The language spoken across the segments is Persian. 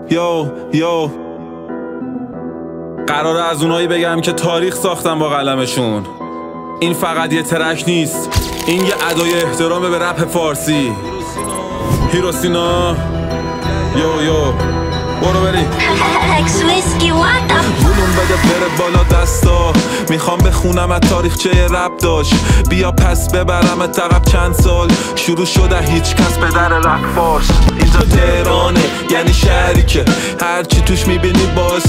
یو قراره از اونایی بگم که تاریخ ساختن با قلمشون. این فقط یه ترک نیست، این یه ادای احترام به رپ فارسی. هیروسینا یو برو بریم. بولون بده بره بالا دستا، میخوام بخونم از تاریخچه رپ داشت. بیا پس ببرم عقب چند سال، شروع شده هیچ کس به در رپ فارس. اینجا تهرانه یعنی شهری که هرچی توش میبینی باعث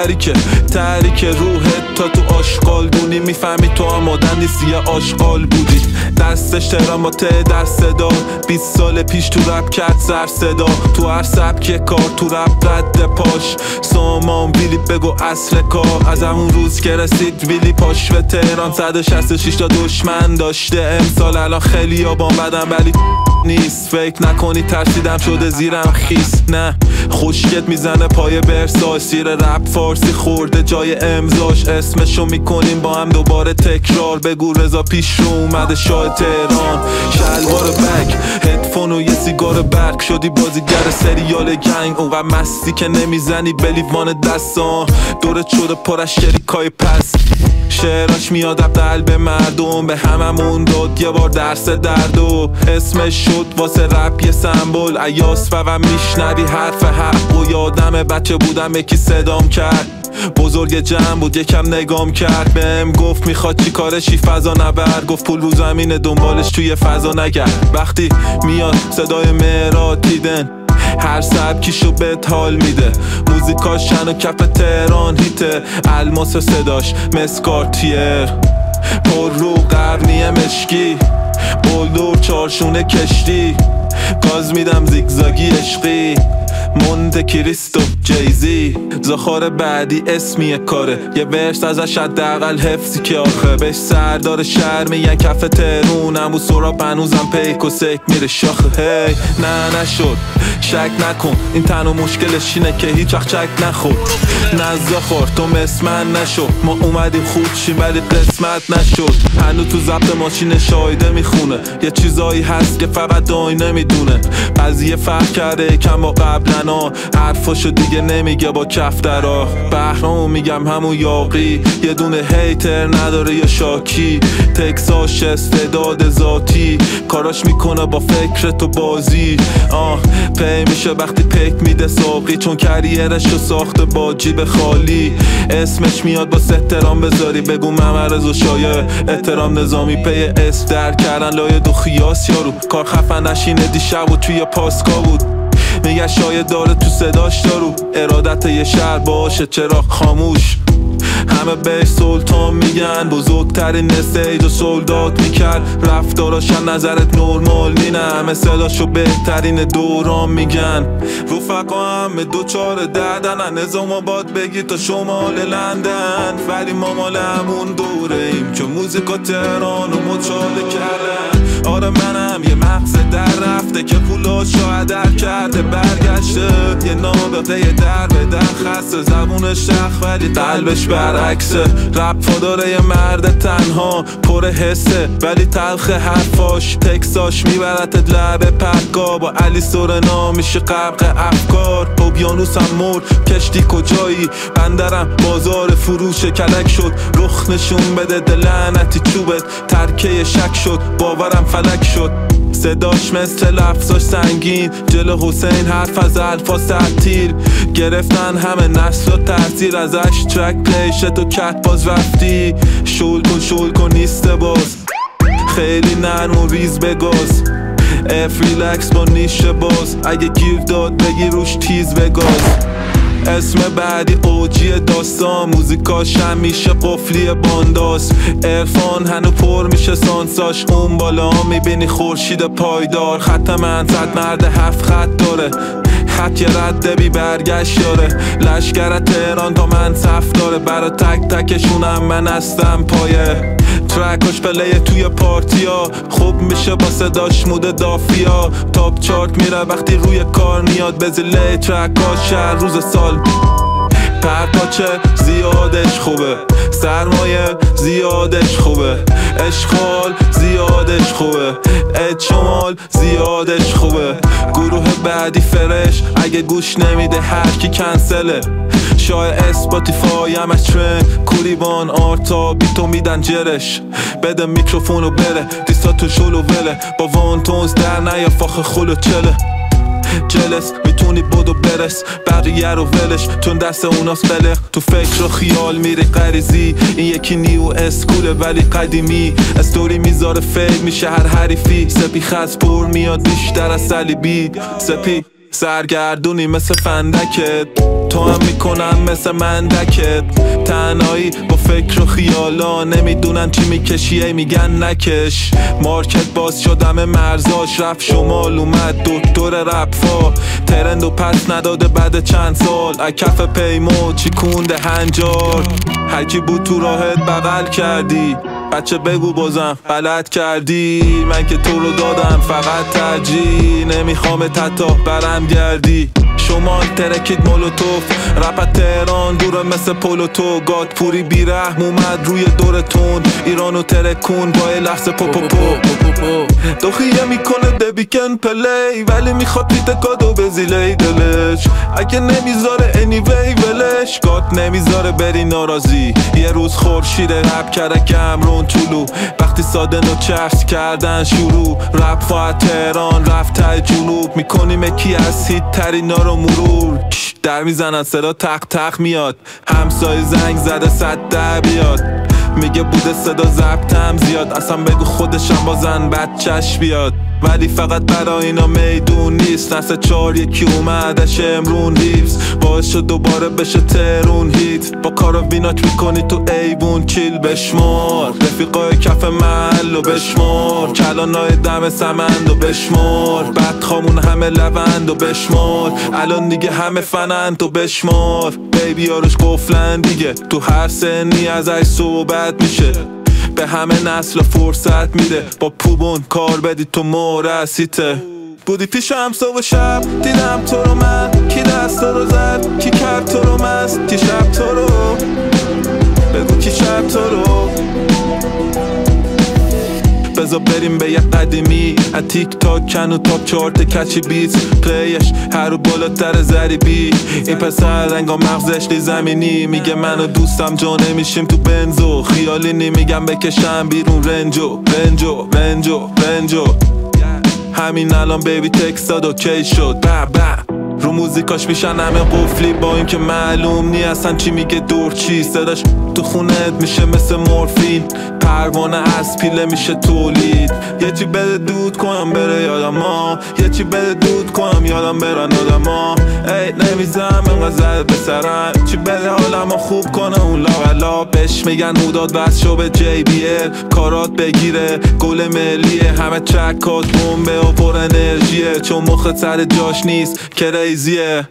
تحریک روحت تا تو آشغال دونی. میفهمی تو هم آدم نیستی یه آشغال بودی. دستش تهران با ته در صدا، 20 سال پیش تو رپ کرد سر صدا. تو هر سبک کار تو رپ رد پاش. سامان ویلی بگو اصل کار، از همون روز که رسید ویلی پاش به تهران. 166 تا دشمن داشته امسال، الان خیلی آبان بدن ولی نیست. فکر نکنی ترسیدم شده زیرم خیس، نه خوشگت میزنه پای برساش. سیر رپ فارسی خورده جای امضاش، اسمشو میکنیم با هم دوباره تکرار. بگو رضا پیش رو اومده شاه تهران. شلوار بک هدفون و یه سیگار برگ، شدی بازیگر سریال گنگ. اونقدر مستی که نمیزنی به لیوان دستان، دورت شده پرشکریکای پس. شعراش میاد از قلب مردم، به هممون داد یه بار درس درد و اسمش شد واسه رپ یه سمبل. عیاس فقط میشنوی حرف حق و یادم بچه بودم یکی صدام کرد. بزرگ جمع بود یکم نگام کرد، بهم گفت میخواد چی کارشی فضا نبر. گفت پول رو زمینه دنبالش توی فضا نگرد. وقتی میاد صدای مهراد دیدن، هر سبکیشو بهت حال میده. موزیکاش شن و کف تهران هیته. الماس صداش مسکارتیر، پر رو قرنی مشکی. بلدور چارشونه کشتی، گاز میدم زیگزاگی عشقی. مونت کریستو جیزی زخار بعدی اسمی کاره. یه ورس ازش حداقل حفظی که آخه بهش سردار شهر میگن کف تهرون. امو سراب هنوزم پیک و سک میره شاخه. هی نه نشد شک نکن، این تنها مشکلش اینه که هیچ وقت چک نخورد. نزا خور تو مسمن نشو، ما اومدیم خود شیم ولی قسمت نشد. هنو تو ضبط ماشین شایده میخونه، یه چیزایی هست که فقط داینه میدونه. قضیه فرق کرده کم با قبلنا، حرفاشو دیگه نمیگه با کفترا. بهرامو میگم همون یاقی، یه دونه هیتر نداره یا شاکی. تکساش استعداد ذاتی، کاراش میکنه با فکرت و بازی. پی میشه وقتی پیک میده ساقی، چون کریرشو ساخته با جیب خالی. اسمش میاد با احترام بذاری، بگو ممرز و شایع احترام نظامی. پی اسم در کردن لایه دو خیاس یارو، کار خفن نشینه دیشب و توی پاسکا بود. میگه شاید داره تو صداش دارو، ارادت یه شهر باشه چرا خاموش. همه بهش سلطان میگن، بزرگترین استیج و سولدات میکرد. رفتاراشم نظرت نورمال نی، نه همه صداشو بهترین دوران میگن. رفقا همه دوچار دردن، نظام آباد بگی تا شمال لندن. ولی ما مال همون دوره ایم، چون موزیکا تهران و مچاله کردن. آره منم یه مغز در رفته که پولاشو هدر کرده برگشته. یه نابغه در به در خسته، زبونش شخ ولی قلبش برعکسه. رپ فاداره یه مرد تنها پر حسه ولی تلخ حرفاش. تکساش میبرتت لعبه پرگاه، با علی سورنا میشه غرق افکار. اقیانوس هم مرد کشتی کجایی، بندرم بازار فروش کلک شد. رخ نشون بده دلعنتی چوبت، ترکه شک شد باورم فلک شد. صداش مثل لفظاش سنگین، جلو حسین حرف از الفاظ تعطیل. گرفتن همه نسل و تاثیر ازش، ترک پلیشت و کت باز رفتی. شول کن نیست باز، خیلی نرم و ریز بگاز. اف ریلکس با نیش باز، اگه گیر داد بگی روش تیز بگاز. اسم بعدی اوجی داستان، موزیکاش همیشه قفلی بانداست. عرفان هنو پر میشه سانساش، اون بالا میبینی خورشید پایدار. خط من صد مرد 7 خط داره، خط یه رده بی برگشت داره. لشکر تهران تا من صف داره، برا تک تکشونم من هستم پایه. ترکاش پلیه توی پارتیا، خوب میشه با صداش مود دافیا. تاپ چارت میره وقتی روی کار میاد، بزیله ترکاش هر روز سال. پرپاچه زیادش خوبه، سرمایه زیادش خوبه، اشغال زیاد زیادش خوبه، شمال زیادش خوبه. گروه بعدی فرش اگه گوش نمیده هر کی کنسله. شای اسپاتیفای همش ترند، کوریبان آرتا بیتو میدن جرش. بده میکروفونو بره دیستا تو شلو وله، با وانتونز در نیا فاخ خلو چله. جلس میتونی بدو برس بقیه رو ولش، چون دست اوناس قلق. تو فکر و خیال میری غریزی، این یکی نیو اسکوله ولی قدیمی. استوری میذاره فیل میشه هر حریفی. سپی خز پر میاد بیشتر از صلیبی. سپی سرگردونی مثل فندکت، تو هم میکنن مثل مندکت. تنهایی با فکر و خیالا، نمیدونن چی میکشی میگن نکش. مارکت باز شدم مرزاش، رفت شمال اومد دکتر رپفا. ترندو پس نداده بعد چند سال، اکف پیمو چی کنده هنجار. هرکی بود تو راهت بغل کردی، بچه بگو بازم غلط کردی. من که تو رو دادم فقط ترجیح، نمیخوام تتا برم گردی. شمال ترکید مولوتوف، رپ تهران دوره مثل پولوتو. گاد پوری بیرحم اومد روی دورتون، ایرانو ترکون با لحظه پوپوپو. دخیه میکنه دبیکن پلی، ولی میخواد پیت کادو بزیله دلش. اگه نمیذاره انیوی ولش، گاد نمیذاره بری ناراضی. یه روز خورشید رپ کرده کمرون طولو، وقتی سادن و چفت کردن شروع. رپ فاید تهران رفت تای جنوب، میکنیم اکی از هیت ترینا رو مرور. در میزنن صدا تق تق میاد، همسایه زنگ زده 110 بیاد. میگه بوده صدا ضبطم زیاد، اصلا بگو خودشم بازن بچهش بیاد. ولی فقط برای اینا میدون نیست، نسل 4 یکی اومدش امرون ریوز. باعث شد دوباره بشه ترون هیت، با کارا وینات میکنی تو ایبون کیل بشمار. رفیقای کف محلو بشمار، کلانای دم سمندو بشمار. بدخامون همه لوندو بشمار، الان دیگه همه فنندو بشمار. بیبی یاروش قفلن دیگه، تو هر سنی ازش صحبت میشه. به همه نسل فرصت میده، با پوبون کار بدی تو مورسیته. بودی پیشم صبح شب دیدم تو رو من، کی دست رو زد کی کرد تو رو مست. کی شب تو رو بگو کی شب تو رو. بذار بریم به یه قدیمی، از تیک تاک کن و تاپ چارت کچی بیت. پلیش هر رو بالاتر زریبی، این پسر انگار مغزش لی زمینی. میگه من و دوستم جا نمیشیم تو بنزو، خیالی نمیگم بکشم بیرون رنجو رنجو رنجو رنجو. همین الان بیبی تکست داد اوکی شد رو موزیکاش میشن همه قفلی، با این که معلوم نی اصلا چی میگه دور چی. صداش تو خونت میشه مثل مورفین، پروانه از پیله میشه تولید. یه چی بده دود کنم بره یادم ها، یه چی بده دود کنم یادم برن آدم ها. ای نمیزم انقدر زد به سرن، چی بده حالمو خوب کنه اون لاغلا. بهش میگن هوداد بس شو به جی بی ال، کارات بگیره گل ملیه. همه چکات بمبه و پر انرژیه، چون مخت سر جاش نیست کریزیه.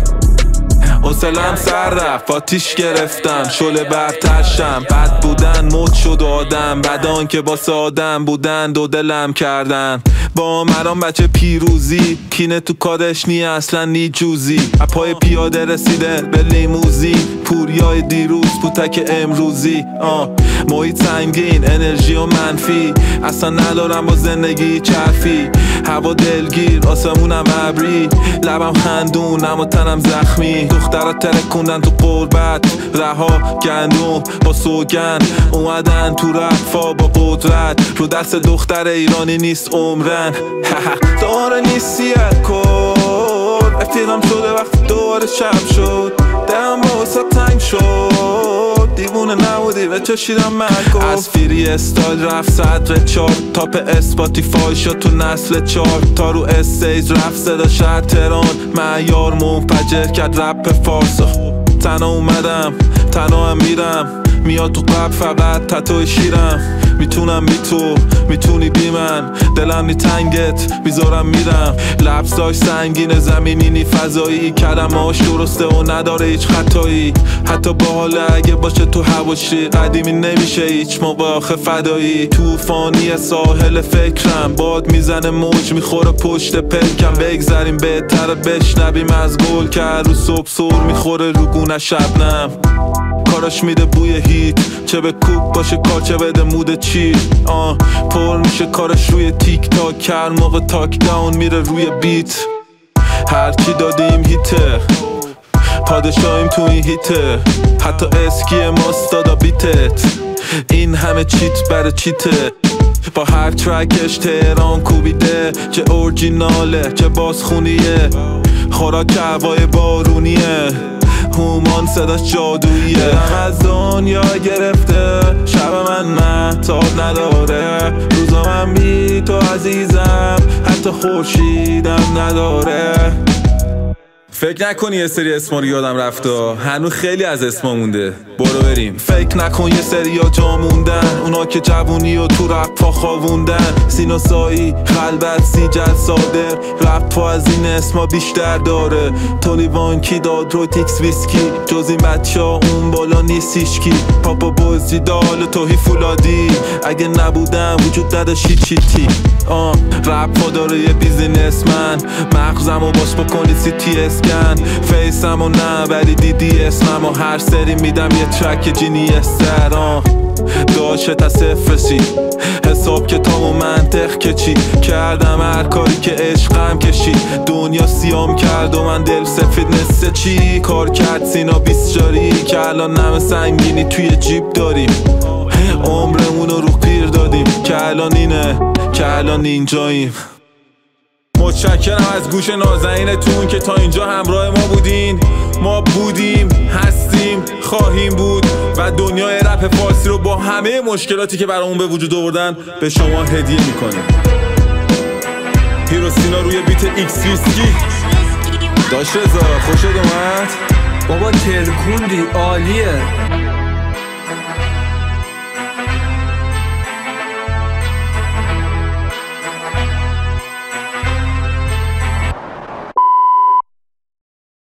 حوصله‌ام سر رفت آتیش گرفتم، شعله برترشم. بد بودن مد شد آدم، بدان که واسه آدم بودن دو دلم کردن. با مرام بچه پیروزی، کینه تو کادش نی اصلا نی جوزی. اپای پیاده رسیده به لیموزین، پوریای دیروز پوتک امروزی. محیط سنگین انرژی و منفی، اصلا ندارم با زندگی چرفی. هوا دلگیر آسمونم ابری، لبم خندون اما تنم زخمی. دخترات ترکوندن تو قربت، رها گندم با سوگن اومدن تو رفا با قدرت. رو دست دختر ایرانی نیست عمرن داره نیستی کن. افتیدم شده وقتی دوباره شب شد، دلم با وسط تنگ شد. دیوونه نبودی به چشیدم مکن. از فری استایل رفت صدر 4، تاپ اسپاتیفای شد تو نسل 4. تا رو استیج رفت صدا شهر تهران، معیار منفجر کرد رپ فارس. تنها اومدم تنها هم میرم، میاد تو قلب فقط تتوی شیرم. میتونم بی تو میتونی بی من، دلم نی تنگت میذارم میرم. لبساش سنگین زمینی نی فضایی، کلماش درسته و نداره هیچ خطایی. حتی باحاله اگه باشه تو هواشی، قدیمی نمیشه هیچ موقع آخه فدایی. توفانی ساحل فکرم، باد میزنه موج میخوره پشت پلکم. بگذریم بهتره بشنویم از گل که رو صبح سر میخوره رو گونه شبنم. کاراش میده بوی هیت، چه به کوب باشه کار چه بده مود چی. پر میشه کارش روی تیک تاک، هر موقع تاک داون میره روی بیت. هرچی دادیم هیته، پادشاهیم تو این هیته، حتی اسکی ماست دادا بیتت. این همه چیت برای چیته، با هر ترکش تهران کوبیده، چه اورجیناله چه بازخونیه، خوراک هوای بارونیه، هومان صداش جادوییه. دلم از دنیا گرفته، شب من نه تاب نداره، روزا من بی تو عزیزم، حتی خورشیدم نداره. فکر نکنی یه سری اسما رو یادم رفته، هنوز خیلی از اسما مونده، برو بریم. فکر نکن یه سری ها جا موندن، اونا که جوونی و تو رپ ها خوابوندن. سینوسایی، خلبت، سیجل، صادر، رپ ها از این اسما بیشتر داره. تولی وانکی، دادروتیکس، ویسکی، جز این بچه ها اون بالا نیست هیچکی. پاپا بوزی دال و توهی فولادی، اگه نبودم وجود نداشتی چیتی. رپ ها داره یه بیزینس من، مغزم و باش بکنی سی تی اسکن. فیسم و نه ولی دیدی اسمم و هر سری میدم یه ترک جینیستر. داشته تا صفرشی، حساب کتاب و منطق که چی کردم، هر کاری که عشقم کشید. دنیا سیام کرد و من دل سفید مثل چی. کار کرد سینا بیسجاری که الان نم سنگینی توی جیب داریم. عمرمونو رو پیر دادیم که الان اینه، که الان اینجاییم. متشکرم از گوش نازنینتون که تا اینجا همراه ما بودین. ما بودیم، هستیم، خواهیم بود و دنیای رپ فارسی رو با همه مشکلاتی که برامون به وجود آوردن به شما هدیه میکنیم. هیروسینا روی بیت ایکس ویسکی. داش رضا خوشت اومد؟ بابا ترکوندی، عالیه.